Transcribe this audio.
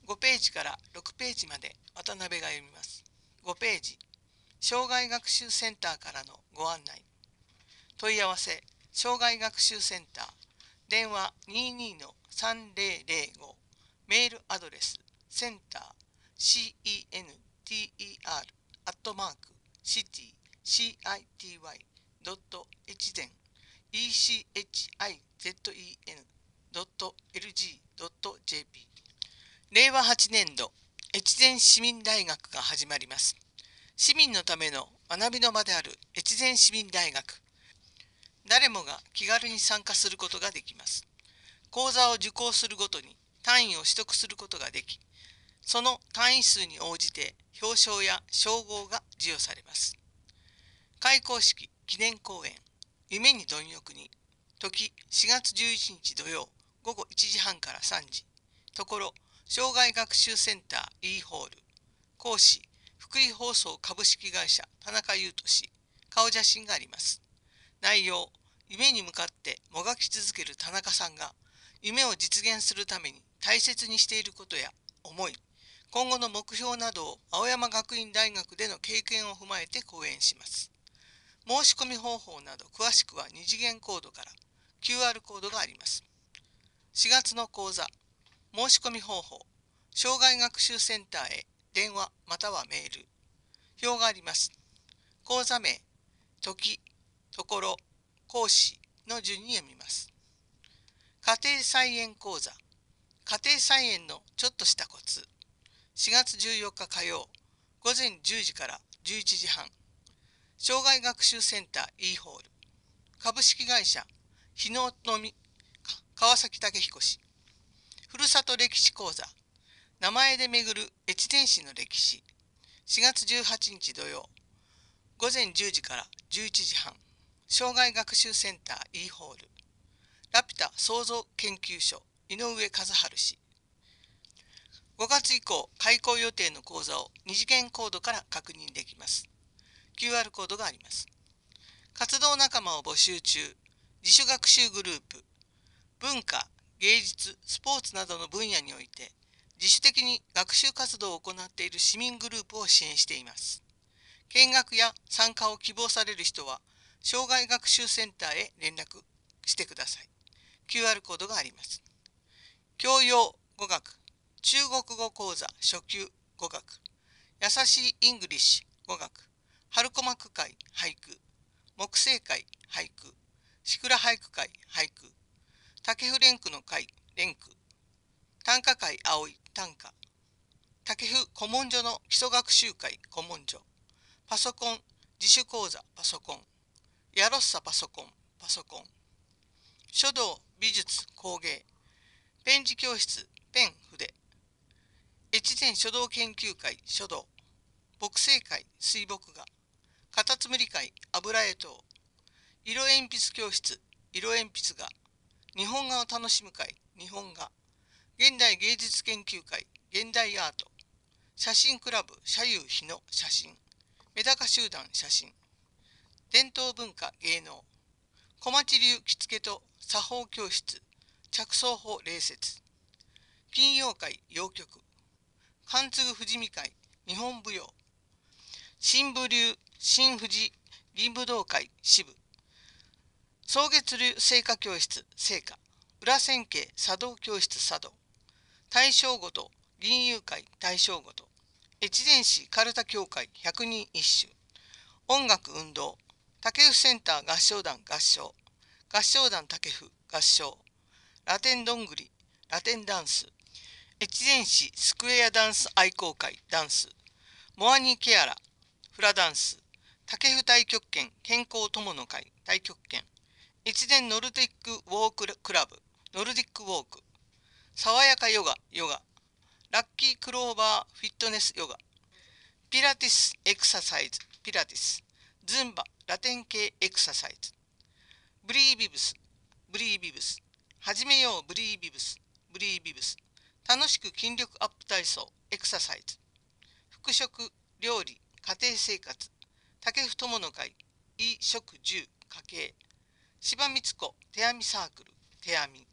5ページから6ページまで渡辺が読みます。5ページ、障害学習センターからのご案内。問い合わせ、障害学習センター、電話 22-3005、メールアドレス、センター、center、city、eciten.echizen.lg.jp。令和8年度、越前市民大学が始まります。市民のための学びの場である越前市民大学。誰もが気軽に参加することができます。講座を受講するごとに単位を取得することができ、その単位数に応じて表彰や称号が授与されます。開講式記念講演、夢に貪欲に、時4月11日土曜午後1時半から3時、ところ障害学習センター E ホール、講師福井放送株式会社田中優斗氏、顔写真があります。内容、夢に向かってもがき続ける田中さんが夢を実現するために大切にしていることや思い、今後の目標などを青山学院大学での経験を踏まえて講演します。申し込み方法など詳しくは2次元コードから QR コードがあります。4月の講座、申し込み方法、障害学習センターへ電話またはメール。表があります。講座名、時、ところ、講師の順に読みます。家庭菜園講座、家庭菜園のちょっとしたコツ。4月14日火曜、午前10時から11時半。障害学習センター E ホール。株式会社、日野のみ、川崎武彦氏。ふるさと歴史講座、名前で巡る越前市の歴史。4月18日土曜、午前10時から11時半。障害学習センター E ホール。ラピュタ創造研究所井上和治氏。5月以降開講予定の講座を2次元コードから確認できます。QR コードがあります。活動仲間を募集中。自主学習グループ。文化、芸術、スポーツなどの分野において自主的に学習活動を行っている市民グループを支援しています。見学や参加を希望される人は障害学習センターへ連絡してください。QR コードがあります。教養語学、中国語講座初級語学、優しいイングリッシュ語学、春駒句会俳句、木星会俳句、シクラ俳句会俳句、竹府連句の会連句、短歌会葵短歌、竹府古文書の基礎学習会古文書、パソコン自主講座パソコン、やろっさパソコンパソコン、書道美術工芸、ペン字教室ペン筆、越前書道研究会書道、墨生会水墨画、カタツムリ会油絵等、色鉛筆教室色鉛筆画、日本画を楽しむ会日本画、現代芸術研究会現代アート、写真クラブ社有日の写真、メダカ集団写真、伝統文化芸能、小町流着付けと作法教室着想法礼節、金曜会謡曲、関継富士見会日本舞踊、新武流新富士銀武道会支部、草月流聖歌教室聖歌、裏千家茶道教室茶道、大正ごと銀遊会大正ごと、越前市かるた協会百人一首、音楽運動、竹府センター合唱団合唱、合唱団竹府合唱、ラテンどんぐりラテンダンス、越前市スクエアダンス愛好会ダンス、モアニケアラフラダンス、竹府太極拳健康友の会太極拳、越前ノルディックウォーククラブノルディックウォーク、爽やかヨガヨガ、ラッキークローバーフィットネスヨガ、ピラティスエクササイズピラティス、ズンバラテン系エクササイズ、ブリービブスブリービブス、始めようブリービブスブリービブス、楽しく筋力アップ体操エクササイズ、服飾料理家庭生活、竹府友の会衣食住家計、柴光子手編みサークル手編み、